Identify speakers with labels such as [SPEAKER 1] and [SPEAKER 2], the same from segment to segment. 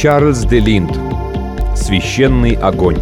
[SPEAKER 1] Чарльз де Линд. «Священный огонь».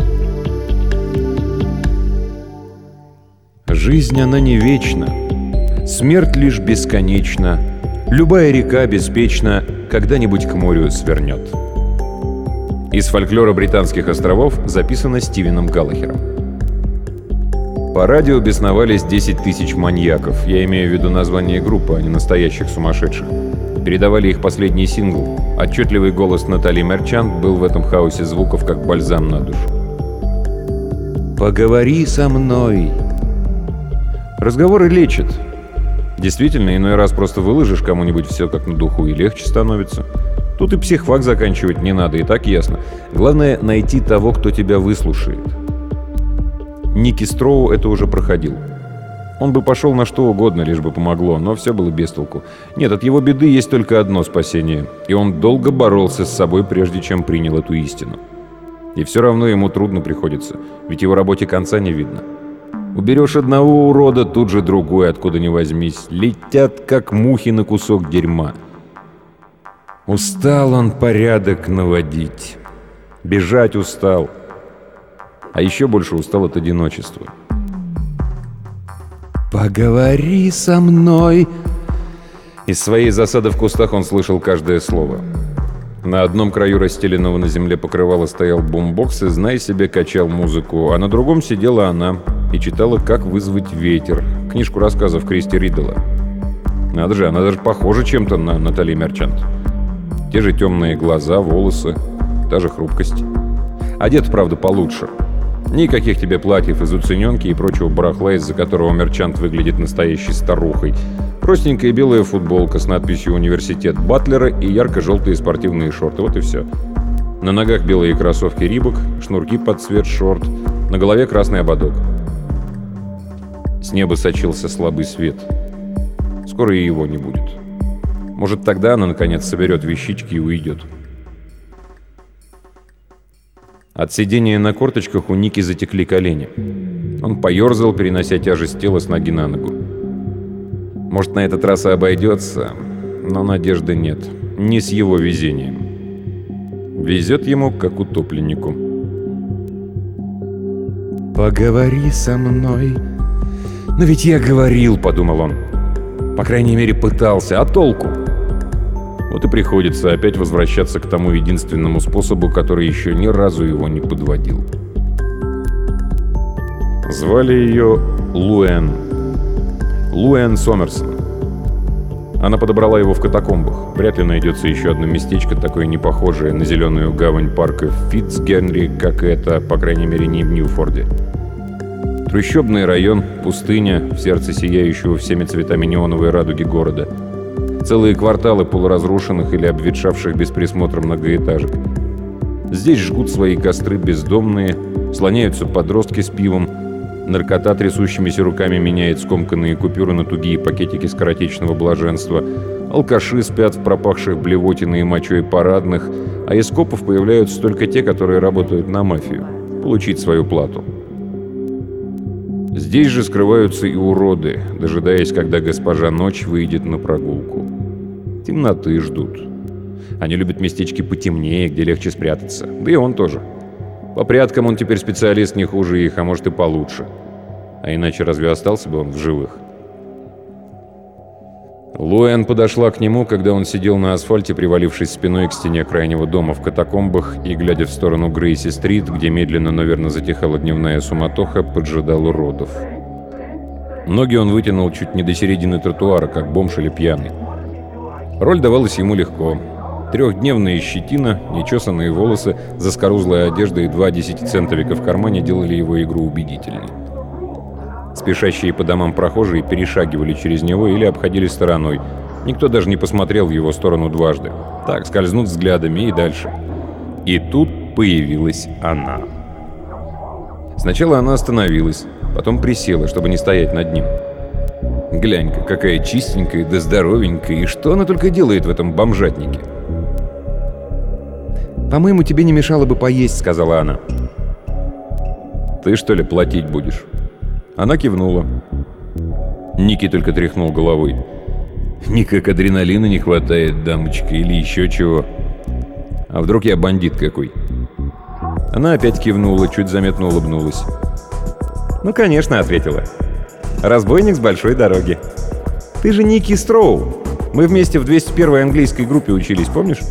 [SPEAKER 1] Жизнь, она не вечна, смерть лишь бесконечна, любая река беспечно когда-нибудь к морю свернет. Из фольклора Британских островов записано Стивеном Галлахером. По радио бесновались 10 тысяч маньяков. Я имею в виду название группы, а не настоящих сумасшедших. Передавали их последний сингл. Отчетливый голос Натали Мерчант был в этом хаосе звуков как бальзам на душу. «Поговори со мной». Разговоры лечат. Действительно, иной раз просто выложишь кому-нибудь все как на духу, и легче становится. Тут и психфак заканчивать не надо, и так ясно. Главное — найти того, кто тебя выслушает. Ники Строу это уже проходил. Он бы пошел на что угодно, лишь бы помогло, но все было без толку. Нет, от его беды есть только одно спасение, и он долго боролся с собой, прежде чем принял эту истину. И все равно ему трудно приходится, ведь его работе конца не видно. Уберешь одного урода, тут же другой, откуда ни возьмись. Летят, как мухи на кусок дерьма. Устал он порядок наводить. Бежать устал. А еще больше устал от одиночества. «Поговори со мной». Из своей засады в кустах он слышал каждое слово. На одном краю расстеленного на земле покрывала стоял бумбокс и, знай себе, качал музыку, а на другом сидела она и читала «Как вызвать ветер», книжку рассказов Кристи Риддела. Надо же, она даже похожа чем-то на Натали Мерчант. Те же темные глаза, волосы, та же хрупкость. Одет, правда, получше. Никаких тебе платьев из уцененки и прочего барахла, из-за которого Мерчант выглядит настоящей старухой. Простенькая белая футболка с надписью «Университет Батлера» и ярко-желтые спортивные шорты. Вот и все. На ногах белые кроссовки Рибок, шнурки под цвет шорт, на голове красный ободок. С неба сочился слабый свет. Скоро и его не будет. Может, тогда она, наконец, соберет вещички и уйдет. От сидения на корточках у Ники затекли колени. Он поерзал, перенося тяжесть тела с ноги на ногу. Может, на этот раз и обойдется, но надежды нет. Не с его везением. Везет ему, как утопленнику. «Поговори со мной». «Но ведь я говорил», — подумал он. По крайней мере, пытался. А толку? Вот и приходится опять возвращаться к тому единственному способу, который еще ни разу его не подводил. Звали ее Луэн. Луэн Сомерсон. Она подобрала его в катакомбах. Вряд ли найдется еще одно местечко, такое непохожее на зеленую гавань парка Фитцгенри, как это, по крайней мере, не в Ньюфорде. Трущобный район, пустыня, в сердце сияющего всеми цветами неоновой радуги города. Целые кварталы полуразрушенных или обветшавших без присмотра многоэтажек. Здесь жгут свои костры бездомные, слоняются подростки с пивом, наркота трясущимися руками меняет скомканные купюры на тугие пакетики скоротечного блаженства, алкаши спят в пропахших блевотиной и мочой парадных, а из копов появляются только те, которые работают на мафию, получить свою плату. Здесь же скрываются и уроды, дожидаясь, когда госпожа Ночь выйдет на прогулку. Темноты ждут. Они любят местечки потемнее, где легче спрятаться. Да и он тоже. По пряткам он теперь специалист не хуже их, а может и получше. А иначе разве остался бы он в живых? Луэн подошла к нему, когда он сидел на асфальте, привалившись спиной к стене крайнего дома в катакомбах и, глядя в сторону Грейси-стрит, где медленно, но верно затихала дневная суматоха, поджидал уродов. Ноги он вытянул чуть не до середины тротуара, как бомж или пьяный. Роль давалась ему легко. Трехдневная щетина, нечесанные волосы, заскорузлая одежда и 2 десятицентовика в кармане делали его игру убедительной. Спешащие по домам прохожие перешагивали через него или обходили стороной. Никто даже не посмотрел в его сторону дважды. Так, скользнут взглядами и дальше. И тут появилась она. Сначала она остановилась, потом присела, чтобы не стоять над ним. Глянь-ка, какая чистенькая да здоровенькая, и что она только делает в этом бомжатнике? «По-моему, тебе не мешало бы поесть», — сказала она. «Ты, что ли, платить будешь?» Она кивнула. Ники только тряхнул головой. «Никак адреналина не хватает, дамочка, или еще чего?» А вдруг я бандит какой?» Она опять кивнула, чуть заметно улыбнулась.
[SPEAKER 2] «Ну, конечно», — ответила. «Разбойник с большой дороги. Ты же Ники Строу. Мы вместе в 201-й английской группе учились, помнишь?»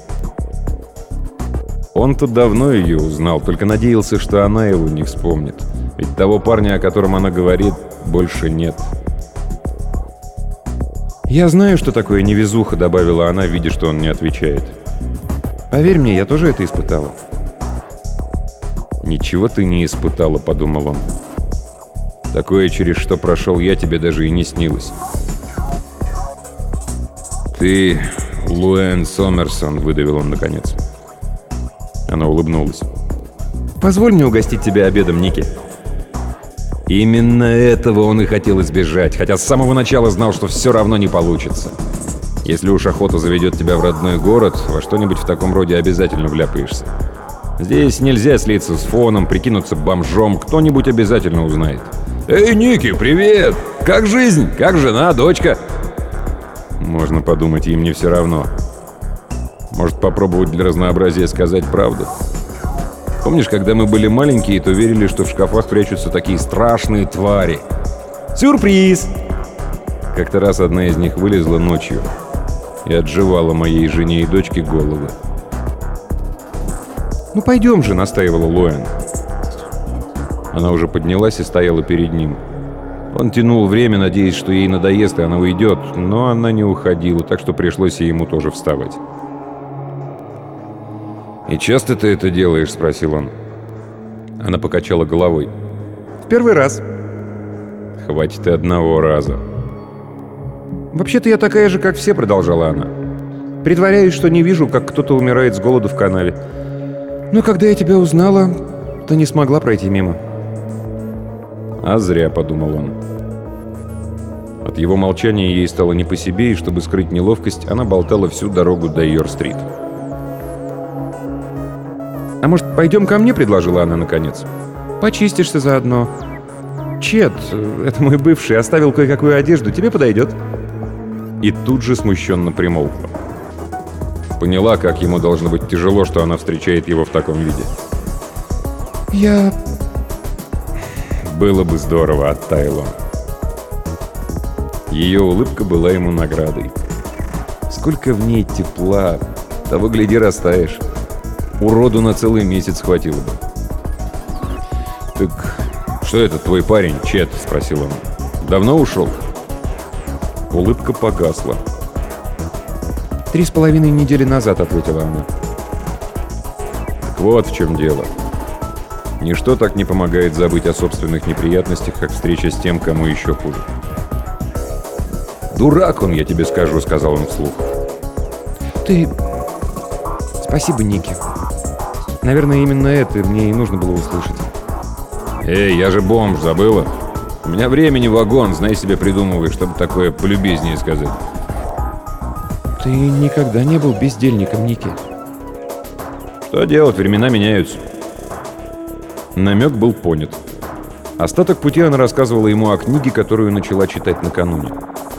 [SPEAKER 1] Он тут давно ее узнал, только надеялся, что она его не вспомнит. Ведь того парня, о котором она говорит, больше нет.
[SPEAKER 2] «Я знаю, что такое невезуха», — добавила она, видя, что он не отвечает. «Поверь мне, я тоже это испытала».
[SPEAKER 1] «Ничего ты не испытала», — подумал он. «Такое, через что прошел я, тебе даже и не снилось». «Ты Луэн Сомерсон», — выдавил он наконец. Она улыбнулась.
[SPEAKER 2] «Позволь мне угостить тебя обедом, Ники».
[SPEAKER 1] Именно этого он и хотел избежать, хотя с самого начала знал, что все равно не получится. Если уж охота заведет тебя в родной город, во что-нибудь в таком роде обязательно вляпаешься. Здесь нельзя слиться с фоном, прикинуться бомжом, кто-нибудь обязательно узнает. «Эй, Ники, привет! Как жизнь? Как жена, дочка?» Можно подумать, им не все равно. Может, попробовать для разнообразия сказать правду? Помнишь, когда мы были маленькие, то верили, что в шкафах прячутся такие страшные твари?
[SPEAKER 2] «Сюрприз!»
[SPEAKER 1] Как-то раз одна из них вылезла ночью и отживала моей жене и дочке головы.
[SPEAKER 2] «Ну пойдем же», — настаивала Луэн.
[SPEAKER 1] Она уже поднялась и стояла перед ним. Он тянул время, надеясь, что ей надоест, и она уйдет, но она не уходила, так что пришлось и ему тоже вставать. «И часто ты это делаешь?» — спросил он. Она покачала головой.
[SPEAKER 2] «В первый раз».
[SPEAKER 1] «Хватит и одного раза».
[SPEAKER 2] «Вообще-то я такая же, как все», — продолжала она. «Притворяюсь, что не вижу, как кто-то умирает с голоду в канаве. Но когда я тебя узнала, то не смогла пройти мимо».
[SPEAKER 1] «А зря», — подумал он. От его молчания ей стало не по себе, и чтобы скрыть неловкость, она болтала всю дорогу до Йор-стрит.
[SPEAKER 2] «А может, пойдем ко мне?» — предложила она наконец. «Почистишься заодно. Чет, это мой бывший, оставил кое-какую одежду. Тебе подойдет?»
[SPEAKER 1] И тут же смущенно примолкла. Поняла, как ему должно быть тяжело, что она встречает его в таком виде.
[SPEAKER 2] «Я...»
[SPEAKER 1] «Было бы здорово», — оттаял он. Ее улыбка была ему наградой. Сколько в ней тепла, того гляди, растаешь. Уроду на целый месяц хватило бы. «Так что это твой парень, Чет?» — спросил он. «Давно ушел?» Улыбка погасла.
[SPEAKER 2] 3,5 недели назад», — ответила она.
[SPEAKER 1] Так вот в чем дело. Ничто так не помогает забыть о собственных неприятностях, как встреча с тем, кому еще хуже. «Дурак он, я тебе скажу», — сказал он вслух.
[SPEAKER 2] «Ты... Спасибо, Ники. Наверное, именно это мне и нужно было услышать».
[SPEAKER 1] «Эй, я же бомж, забыла? У меня времени вагон, знай себе придумывай, чтобы такое полюбезнее сказать».
[SPEAKER 2] «Ты никогда не был бездельником, Ники».
[SPEAKER 1] «Что делать, времена меняются». Намек был понят. Остаток пути она рассказывала ему о книге, которую начала читать накануне.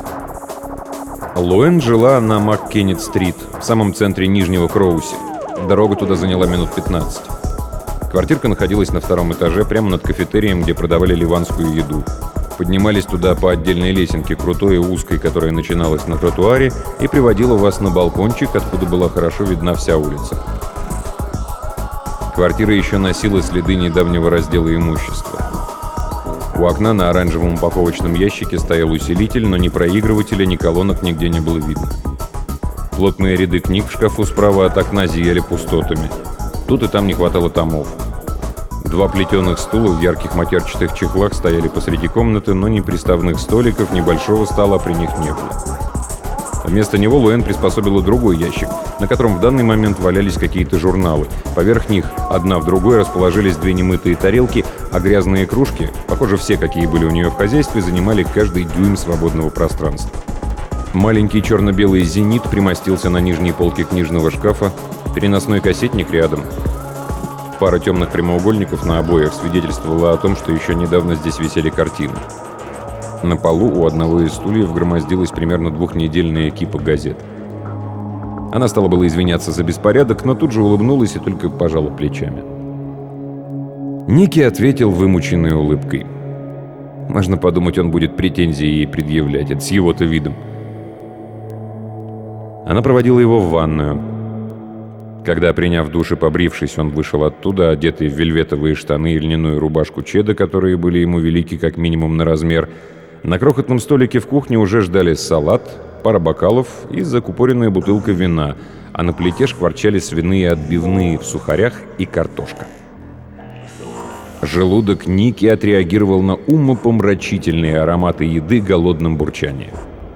[SPEAKER 1] Луэн жила на Маккеннет-стрит, в самом центре Нижнего Кроуси. Дорога туда заняла минут 15. Квартирка находилась на 2-м этаже, прямо над кафетерием, где продавали ливанскую еду. Поднимались туда по отдельной лесенке, крутой и узкой, которая начиналась на тротуаре, и приводила вас на балкончик, откуда была хорошо видна вся улица. Квартира еще носила следы недавнего раздела имущества. У окна на оранжевом упаковочном ящике стоял усилитель, но ни проигрывателя, ни колонок нигде не было видно. Плотные ряды книг в шкафу справа от окна зияли пустотами. Тут и там не хватало томов. 2 плетеных стула в ярких матерчатых чехлах стояли посреди комнаты, но ни приставных столиков, ни большого стола при них не было. Вместо него Луэн приспособила другой ящик, на котором в данный момент валялись какие-то журналы. Поверх них, одна в другой, расположились 2 немытые тарелки, а грязные кружки, похоже, все, какие были у нее в хозяйстве, занимали каждый дюйм свободного пространства. Маленький черно-белый «Зенит» примостился на нижней полке книжного шкафа, переносной кассетник рядом. Пара темных прямоугольников на обоях свидетельствовала о том, что еще недавно здесь висели картины. На полу у одного из стульев громоздилась примерно 2-недельная кипа газет. Она стала было извиняться за беспорядок, но тут же улыбнулась и только пожала плечами. Ники ответил вымученной улыбкой. Можно подумать, он будет претензии ей предъявлять, это с его-то видом. Она проводила его в ванную. Когда, приняв душ и побрившись, он вышел оттуда, одетый в вельветовые штаны и льняную рубашку чеда, которые были ему велики как минимум на размер, на крохотном столике в кухне уже ждали салат, пара бокалов и закупоренная бутылка вина, а на плите шкварчали свиные отбивные в сухарях и картошка. Желудок Ники отреагировал на умопомрачительные ароматы еды голодным бурчанием.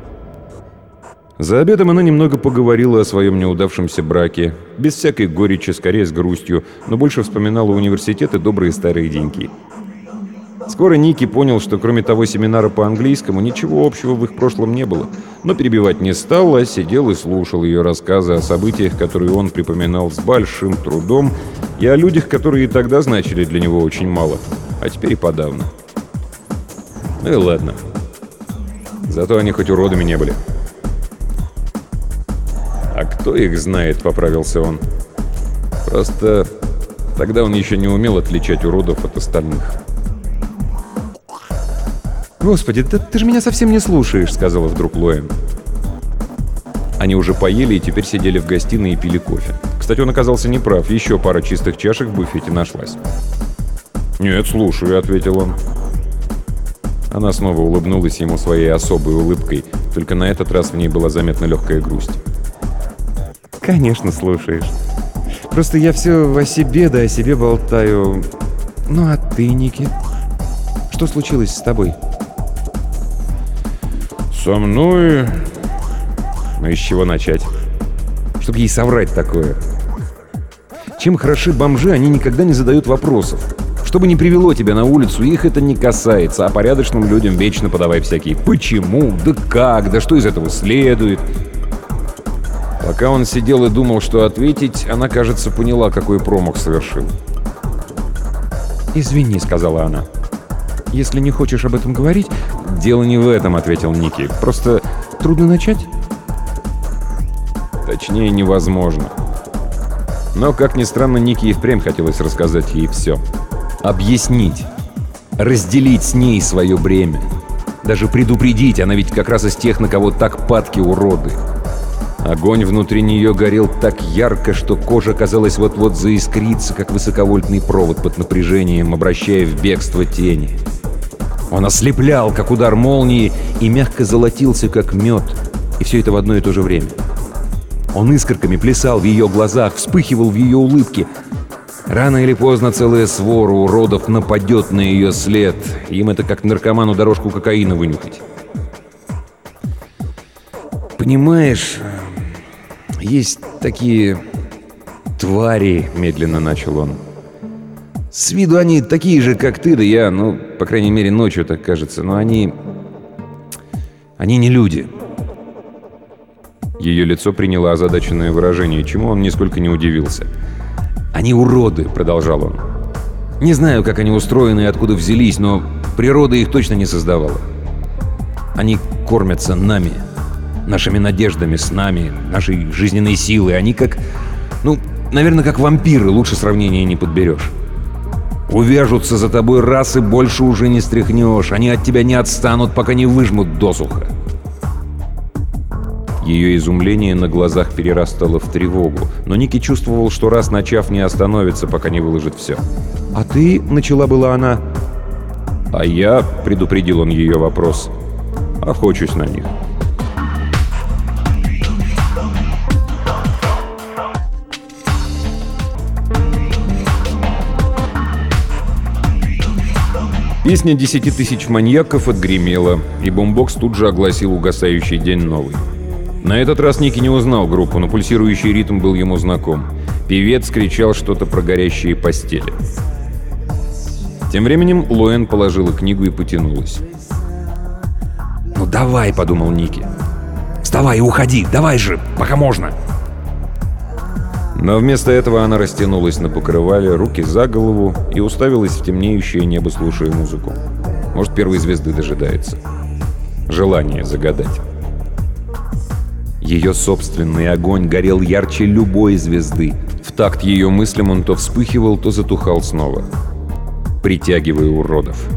[SPEAKER 1] За обедом она немного поговорила о своем неудавшемся браке, без всякой горечи, скорее с грустью, но больше вспоминала университет и добрые старые деньки. Скоро Ники понял, что кроме того семинара по английскому ничего общего в их прошлом не было, но перебивать не стал, а сидел и слушал ее рассказы о событиях, которые он припоминал с большим трудом, и о людях, которые и тогда значили для него очень мало, а теперь и подавно. Ну и ладно. Зато они хоть уродами не были. «А кто их знает?» — поправился он. «Просто тогда он еще не умел отличать уродов от остальных».
[SPEAKER 2] «Господи, да ты же меня совсем не слушаешь», — сказала вдруг Лоэн.
[SPEAKER 1] Они уже поели и теперь сидели в гостиной и пили кофе. Кстати, он оказался неправ, еще пара чистых чашек в буфете нашлась. «Нет, слушаю», — ответил он. Она снова улыбнулась ему своей особой улыбкой, только на этот раз в ней была заметна легкая грусть.
[SPEAKER 2] «Конечно, слушаешь. Просто я все о себе да о себе болтаю. Ну а ты, Ники? Что случилось с тобой?»
[SPEAKER 1] «Со мной...» «Ну и с чего начать? Чтобы ей соврать такое?» Чем хороши бомжи, они никогда не задают вопросов. Что бы ни привело тебя на улицу, их это не касается, а порядочным людям вечно подавай всякие «почему?», «да как?», «да что из этого следует?». Пока он сидел и думал, что ответить, она, кажется, поняла, какой промах совершил.
[SPEAKER 2] «Извини», — сказала она. «Если не хочешь об этом говорить...»
[SPEAKER 1] «Дело не в этом», — ответил Ники. «Просто
[SPEAKER 2] трудно начать?»
[SPEAKER 1] Точнее, невозможно. Но, как ни странно, Ники и впрямь хотелось рассказать ей все. Объяснить. Разделить с ней свое бремя. Даже предупредить, она ведь как раз из тех, на кого так падки уроды. Огонь внутри нее горел так ярко, что кожа, казалось, вот-вот заискрится, как высоковольтный провод под напряжением, обращая в бегство тени. Он ослеплял, как удар молнии, и мягко золотился, как мед. И все это в одно и то же время. Он искорками плясал в ее глазах, вспыхивал в ее улыбке. Рано или поздно целая свора уродов нападет на ее след. Им это как наркоману дорожку кокаина вынюхать. «Понимаешь, есть такие твари», — медленно начал он. «С виду они такие же, как ты да я, ну, по крайней мере, ночью так кажется, но они не люди». Ее лицо приняло озадаченное выражение, чему он нисколько не удивился. «Они уроды», — продолжал он. «Не знаю, как они устроены и откуда взялись, но природа их точно не создавала. Они кормятся нами, нашими надеждами, с нами, нашей жизненной силой. Они как, наверное, как вампиры, лучше сравнения не подберешь. Увяжутся за тобой раз и больше уже не стряхнешь. Они от тебя не отстанут, пока не выжмут досуха». Ее изумление на глазах перерастало в тревогу, но Ники чувствовал, что раз начав, не остановится, пока не выложит все.
[SPEAKER 2] «А ты?» — начала была она.
[SPEAKER 1] «А я», — предупредил он ее вопрос, — «охочусь на них». Песня 10 тысяч маньяков отгремела, и бумбокс тут же огласил угасающий день новый. На этот раз Ники не узнал группу, но пульсирующий ритм был ему знаком. Певец кричал что-то про горящие постели. Тем временем Лоэн положила книгу и потянулась. «Ну давай», — подумал Ники. «Вставай и уходи, давай же, пока можно». Но вместо этого она растянулась на покрывале, руки за голову и уставилась в темнеющее небо, слушая музыку. Может, первой звезды дожидается. Желание загадать. Ее собственный огонь горел ярче любой звезды. В такт ее мыслям он то вспыхивал, то затухал снова, притягивая уродов.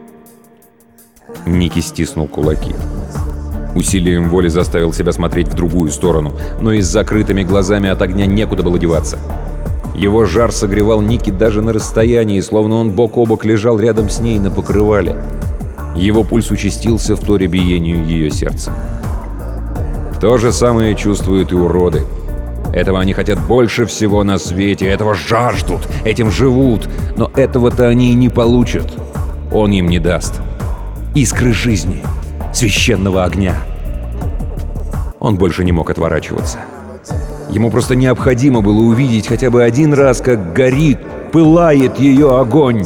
[SPEAKER 1] Ники стиснул кулаки. Усилием воли заставил себя смотреть в другую сторону, но и с закрытыми глазами от огня некуда было деваться. Его жар согревал Ники даже на расстоянии, словно он бок о бок лежал рядом с ней на покрывале. Его пульс участился в торе биению ее сердца. То же самое чувствуют и уроды. Этого они хотят больше всего на свете, этого жаждут, этим живут, но этого-то они и не получат. Он им не даст. Искры жизни, священного огня. Он больше не мог отворачиваться. Ему просто необходимо было увидеть хотя бы один раз, как горит, пылает ее огонь.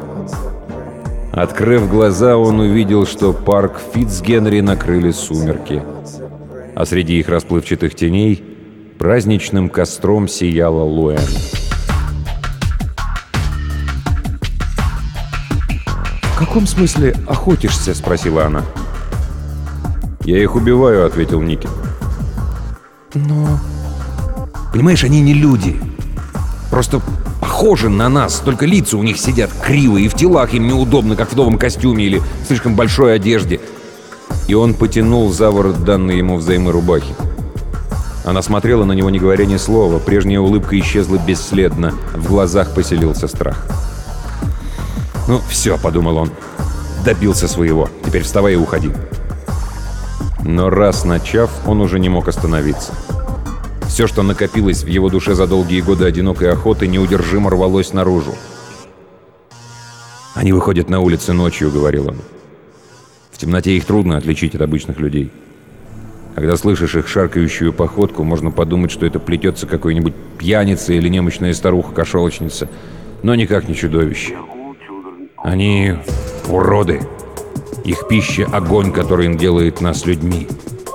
[SPEAKER 1] Открыв глаза, он увидел, что парк Фитцгенри накрыли сумерки. А среди их расплывчатых теней праздничным костром сияла Луэн.
[SPEAKER 2] «В каком смысле охотишься?» — спросила она.
[SPEAKER 1] «Я их убиваю», — ответил Ники.
[SPEAKER 2] «Но...»
[SPEAKER 1] «Понимаешь, они не люди. Просто похожи на нас, только лица у них сидят криво, и в телах им неудобно, как в новом костюме или в слишком большой одежде». И он потянул за ворот данные ему взаймы рубахи. Она смотрела на него, не говоря ни слова. Прежняя улыбка исчезла бесследно. В глазах поселился страх. «Ну, все», — подумал он. «Добился своего. Теперь вставай и уходи». Но раз начав, он уже не мог остановиться. Все, что накопилось в его душе за долгие годы одинокой охоты, неудержимо рвалось наружу. «Они выходят на улицы ночью», — говорил он. «В темноте их трудно отличить от обычных людей. Когда слышишь их шаркающую походку, можно подумать, что это плетется какой-нибудь пьяница или немощная старуха-кошелочница, но никак не чудовище. Они уроды. Их пища — огонь, который им делает нас людьми».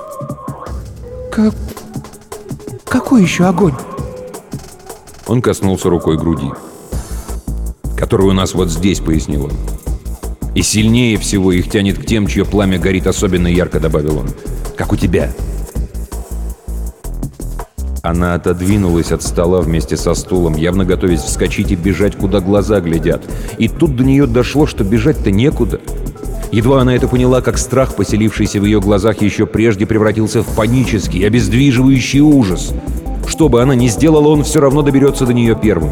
[SPEAKER 2] «Какой еще огонь?»
[SPEAKER 1] Он коснулся рукой груди. «Которую у нас вот здесь», — пояснил он. «И сильнее всего их тянет к тем, чье пламя горит особенно ярко», — добавил он. «Как у тебя». Она отодвинулась от стола вместе со стулом, явно готовясь вскочить и бежать, куда глаза глядят. И тут до нее дошло, что бежать-то некуда. Едва она это поняла, как страх, поселившийся в ее глазах еще прежде, превратился в панический, обездвиживающий ужас. Что бы она ни сделала, он все равно доберется до нее первым.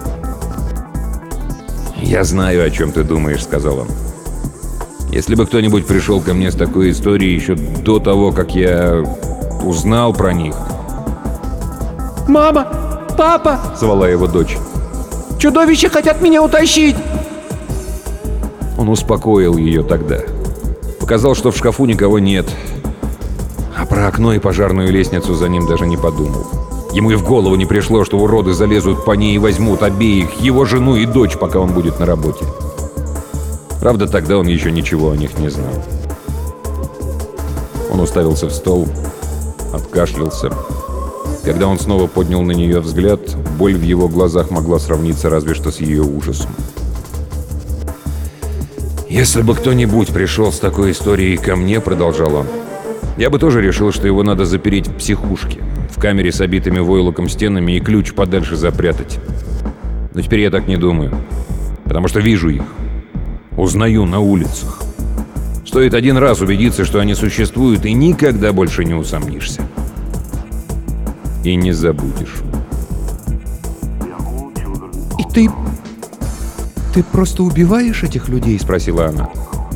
[SPEAKER 1] «Я знаю, о чем ты думаешь», — сказал он. «Если бы кто-нибудь пришел ко мне с такой историей еще до того, как я узнал про них...»
[SPEAKER 2] «Мама! Папа!»
[SPEAKER 1] — звала его дочь.
[SPEAKER 2] «Чудовища хотят меня утащить!»
[SPEAKER 1] Он успокоил ее тогда. Показал, что в шкафу никого нет. А про окно и пожарную лестницу за ним даже не подумал. Ему и в голову не пришло, что уроды залезут по ней и возьмут обеих, его жену и дочь, пока он будет на работе. Правда, тогда он еще ничего о них не знал. Он уставился в стол, откашлялся. Когда он снова поднял на нее взгляд, боль в его глазах могла сравниться разве что с ее ужасом. «Если бы кто-нибудь пришел с такой историей ко мне, — продолжал он, — я бы тоже решил, что его надо запереть в психушке, в камере с обитыми войлоком стенами и ключ подальше запрятать. Но теперь я так не думаю, потому что вижу их, узнаю на улицах. Стоит один раз убедиться, что они существуют, и никогда больше не усомнишься. И не забудешь».
[SPEAKER 2] «И ты просто убиваешь этих людей?» — спросила она.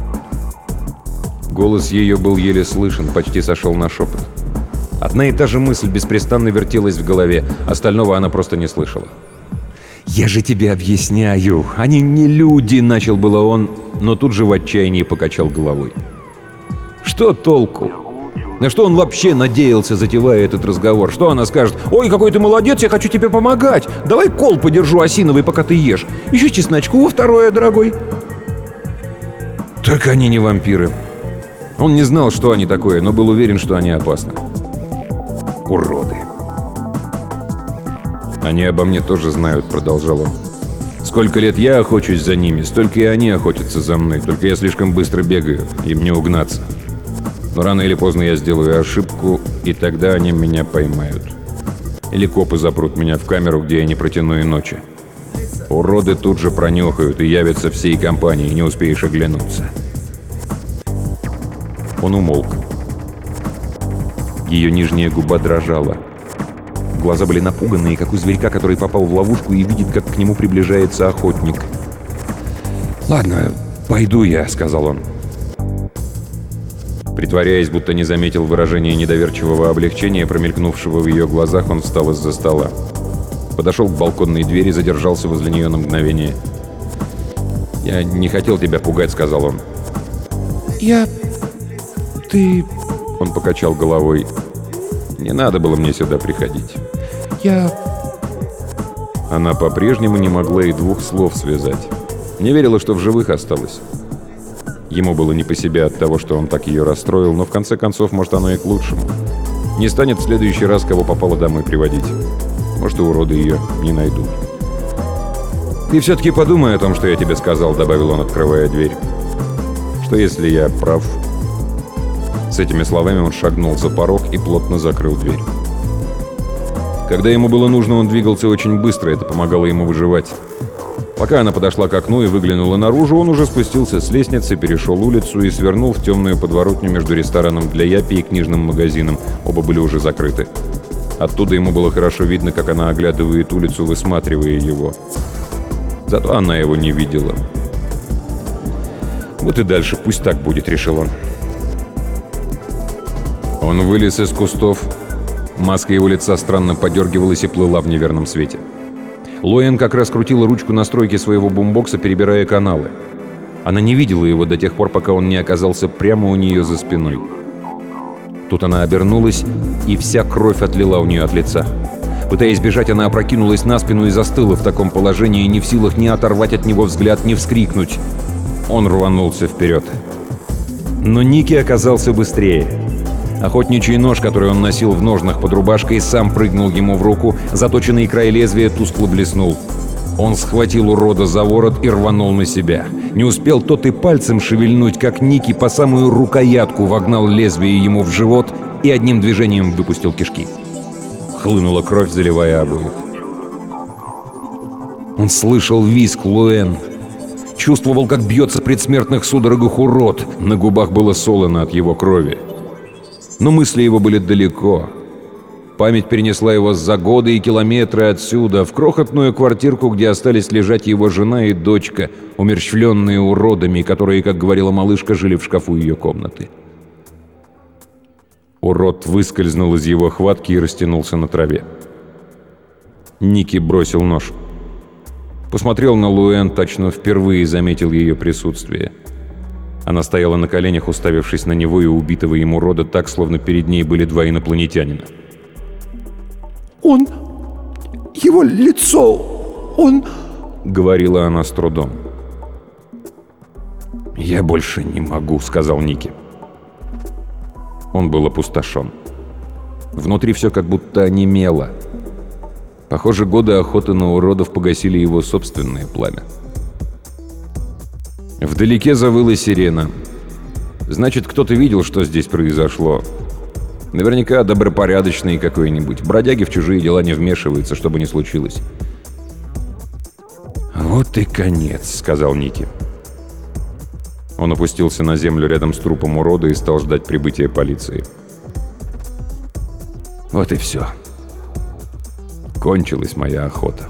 [SPEAKER 1] Голос ее был еле слышен, почти сошел на шепот. Одна и та же мысль беспрестанно вертелась в голове, остального она просто не слышала. «Я же тебе объясняю, они не люди!» — начал было он, но тут же в отчаянии покачал головой. Что толку? На что он вообще надеялся, затевая этот разговор? Что она скажет? «Ой, какой ты молодец, я хочу тебе помогать! Давай кол подержу осиновый, пока ты ешь! Еще чесночку во второе, дорогой!» Только они не вампиры. Он не знал, что они такое, но был уверен, что они опасны. Уроды. «Они обо мне тоже знают», — продолжал он. «Сколько лет я охочусь за ними, столько и они охотятся за мной, только я слишком быстро бегаю, им не угнаться. Но рано или поздно я сделаю ошибку, и тогда они меня поймают. Или копы запрут меня в камеру, где я не протяну и ночи. Уроды тут же пронюхают и явятся всей компанией, не успеешь оглянуться». Он умолк. Ее нижняя губа дрожала. Глаза были напуганные, как у зверька, который попал в ловушку и видит, как к нему приближается охотник. «Ладно, пойду я», — сказал он. Притворяясь, будто не заметил выражения недоверчивого облегчения, промелькнувшего в ее глазах, он встал из-за стола. Подошел к балконной двери, задержался возле нее на мгновение. «Я не хотел тебя пугать», — сказал он.
[SPEAKER 2] Ты...»
[SPEAKER 1] Он покачал головой. «Не надо было мне сюда приходить». Она по-прежнему не могла и двух слов связать. Не верила, что в живых осталась. Ему было не по себе от того, что он так ее расстроил, но в конце концов, может, оно и к лучшему. Не станет в следующий раз, кого попало домой приводить. Может, и уроды ее не найдут. «Ты все-таки подумай о том, что я тебе сказал», — добавил он, открывая дверь. «Что если я прав?» С этими словами он шагнул за порог и плотно закрыл дверь. Когда ему было нужно, он двигался очень быстро, это помогало ему выживать. Пока она подошла к окну и выглянула наружу, он уже спустился с лестницы, перешел улицу и свернул в темную подворотню между рестораном для япи и книжным магазином. Оба были уже закрыты. Оттуда ему было хорошо видно, как она оглядывает улицу, высматривая его. Зато она его не видела. «Вот и дальше, пусть так будет», — решил он. Он вылез из кустов. Маска его лица странно подергивалась и плыла в неверном свете. Лоэн как раз крутила ручку настройки своего бумбокса, перебирая каналы. Она не видела его до тех пор, пока он не оказался прямо у нее за спиной. Тут она обернулась, и вся кровь отлила у нее от лица. Пытаясь бежать, она опрокинулась на спину и застыла в таком положении, не в силах ни оторвать от него взгляд, ни вскрикнуть. Он рванулся вперед. Но Ники оказался быстрее. Охотничий нож, который он носил в ножнах под рубашкой, сам прыгнул ему в руку, заточенный край лезвия тускло блеснул. Он схватил урода за ворот и рванул на себя. Не успел тот и пальцем шевельнуть, как Ники по самую рукоятку вогнал лезвие ему в живот и одним движением выпустил кишки. Хлынула кровь, заливая обоих. Он слышал визг Лоэн. Чувствовал, как бьется в предсмертных судорогах урод. На губах было солоно от его крови. Но мысли его были далеко. Память перенесла его за годы и километры отсюда, в крохотную квартирку, где остались лежать его жена и дочка, умерщвленные уродами, которые, как говорила малышка, жили в шкафу ее комнаты. Урод выскользнул из его хватки и растянулся на траве. Ники бросил нож. Посмотрел на Лоэн, точно впервые заметил ее присутствие. Она стояла на коленях, уставившись на него и убитого им урода так, словно перед ней были два инопланетянина.
[SPEAKER 2] Его лицо... — говорила она с трудом.
[SPEAKER 1] «Я больше не могу», — сказал Ники. Он был опустошен. Внутри все как будто онемело. Похоже, годы охоты на уродов погасили его собственное пламя. Вдалеке завыла сирена. Значит, кто-то видел, что здесь произошло. Наверняка добропорядочный какой-нибудь. Бродяги в чужие дела не вмешиваются, что бы ни случилось. «Вот и конец», — сказал Ники. Он опустился на землю рядом с трупом урода и стал ждать прибытия полиции. Вот и все. Кончилась моя охота.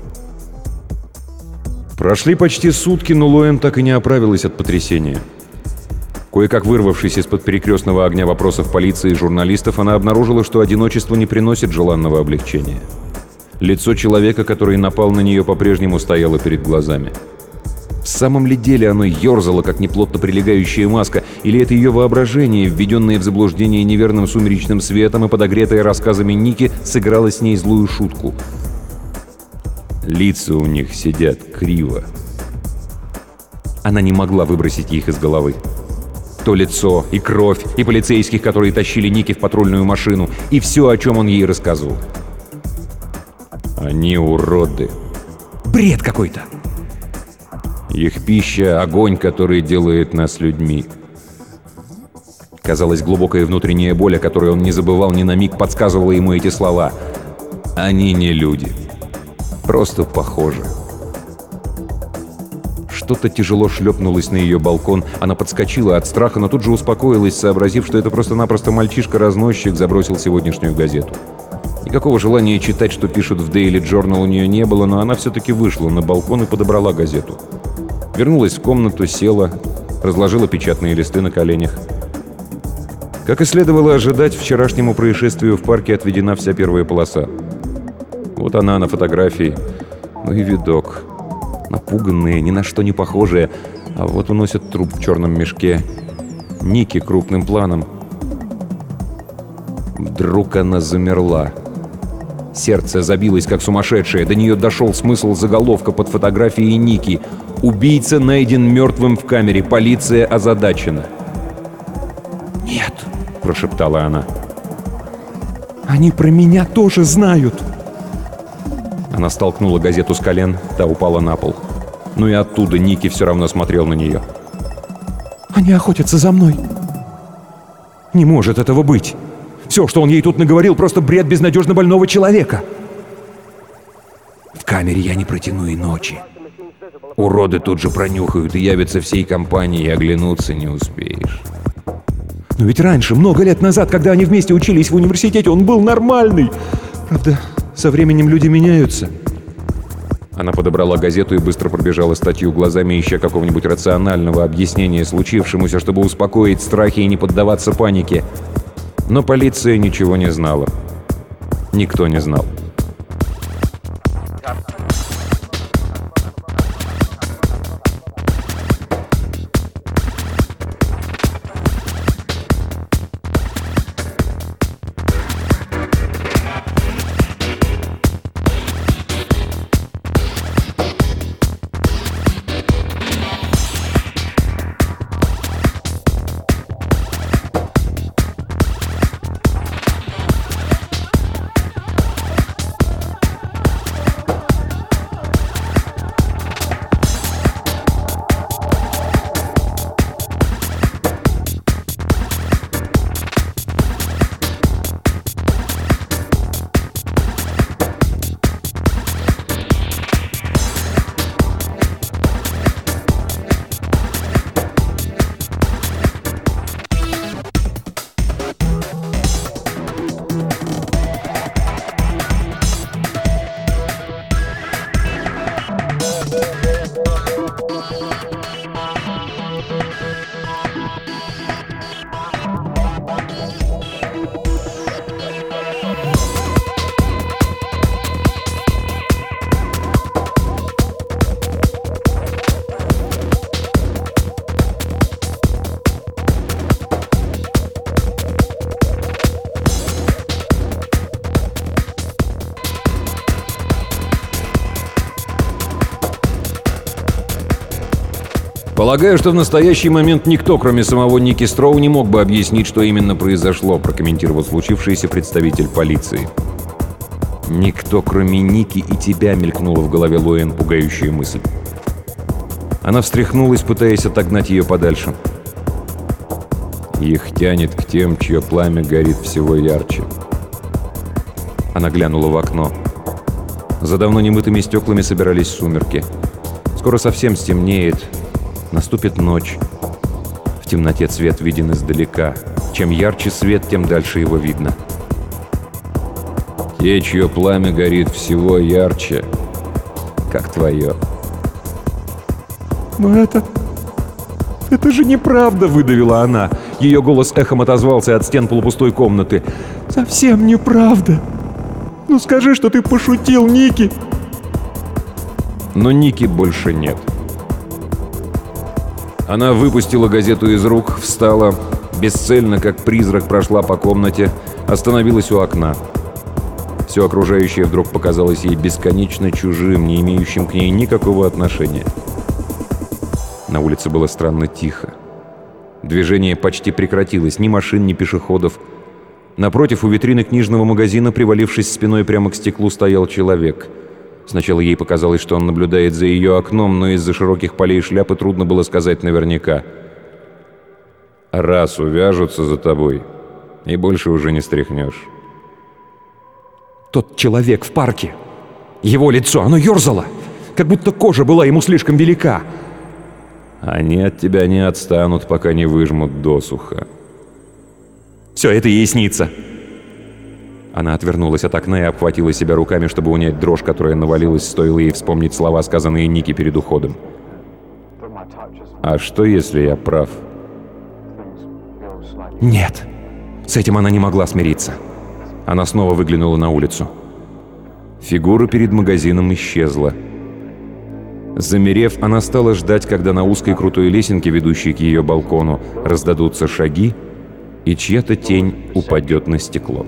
[SPEAKER 1] Прошли почти сутки, но Лоэн так и не оправилась от потрясения. Кое-как вырвавшись из-под перекрестного огня вопросов полиции и журналистов, она обнаружила, что одиночество не приносит желанного облегчения. Лицо человека, который напал на нее, по-прежнему стояло перед глазами. В самом ли деле оно ерзало, как неплотно прилегающая маска, или это ее воображение, введенное в заблуждение неверным сумеречным светом и подогретое рассказами Ники, сыграло с ней злую шутку? Лица у них сидят криво. Она не могла выбросить их из головы. То лицо, и кровь, и полицейских, которые тащили Ники в патрульную машину, и все, о чем он ей рассказывал. Они уроды. Бред какой-то. Их пища — огонь, который делает нас людьми.
[SPEAKER 2] Казалось, глубокая внутренняя боль, о которой он не забывал ни на миг, подсказывала ему эти слова. «Они не люди. Просто похожи». Что-то тяжело шлепнулось на ее балкон. Она подскочила от страха, но тут же успокоилась, сообразив, что это просто-напросто мальчишка-разносчик забросил сегодняшнюю газету. Никакого желания читать, что пишут в Daily Journal, у нее не было, но она все-таки вышла на балкон и подобрала газету. Вернулась в комнату, села, разложила печатные листы на коленях. Как и следовало ожидать, вчерашнему происшествию в парке отведена вся первая полоса. Вот она на фотографии. Ну и видок. Напуганные, ни на что не похожие. А вот уносят труп в черном мешке. Ники крупным планом. Вдруг она замерла. Сердце забилось, как сумасшедшее. До нее дошел смысл заголовка под фотографией Ники. «Убийца найден мертвым в камере. Полиция озадачена». «Нет», — прошептала она. «Они про меня тоже знают». Она столкнула газету с колен, та упала на пол. Но и оттуда Ники все равно смотрел на нее. «Они охотятся за мной». «Не может этого быть. Все, что он ей тут наговорил, просто бред безнадежно больного человека». «В камере я не протяну и ночи. Уроды тут же пронюхают и явятся всей компанией, и оглянуться не успеешь». «Но ведь раньше, много лет назад, когда они вместе учились в университете, он был нормальный. Правда, со временем люди меняются». Она подобрала газету и быстро пробежала статью глазами, ища какого-нибудь рационального объяснения случившемуся, чтобы успокоить страхи и не поддаваться панике. Но полиция ничего не знала. Никто не знал.
[SPEAKER 1] «Полагаю, что в настоящий момент никто, кроме самого Ники Строу, не мог бы объяснить, что именно произошло», прокомментировал случившееся представитель полиции. «Никто, кроме Ники и тебя», — мелькнула в голове Лоэн пугающая мысль. Она встряхнулась, пытаясь отогнать ее подальше. «Их тянет к тем, чье пламя горит всего ярче». Она глянула в окно. За давно немытыми стеклами собирались сумерки. Скоро совсем стемнеет. Наступит ночь. В темноте цвет виден издалека. Чем ярче свет, тем дальше его видно. Те, чье пламя горит всего ярче, как твое.
[SPEAKER 2] «Но это же неправда», — выдавила она. Ее голос эхом отозвался от стен полупустой комнаты. «Совсем неправда. Ну скажи, что ты пошутил, Ники».
[SPEAKER 1] Но Ники больше нет. Она выпустила газету из рук, встала, бесцельно, как призрак, прошла по комнате, остановилась у окна. Все окружающее вдруг показалось ей бесконечно чужим, не имеющим к ней никакого отношения. На улице было странно тихо. Движение почти прекратилось, ни машин, ни пешеходов. Напротив, у витрины книжного магазина, привалившись спиной прямо к стеклу, стоял человек. Сначала ей показалось, что он наблюдает за ее окном, но из-за широких полей шляпы трудно было сказать наверняка. Раз увяжутся за тобой, и больше уже не стряхнешь.
[SPEAKER 2] Тот человек в парке. Его лицо, оно ерзало, как будто кожа была ему слишком велика.
[SPEAKER 1] Они от тебя не отстанут, пока не выжмут досуха.
[SPEAKER 2] Все это ей снится. Она отвернулась от окна и обхватила себя руками, чтобы унять дрожь, которая навалилась, стоило ей вспомнить слова, сказанные Ники перед уходом.
[SPEAKER 1] А что, если я прав?
[SPEAKER 2] Нет. С этим она не могла смириться. Она снова выглянула на улицу.
[SPEAKER 1] Фигура перед магазином исчезла. Замерев, она стала ждать, когда на узкой крутой лесенке, ведущей к ее балкону, раздадутся шаги, и чья-то тень упадет на стекло.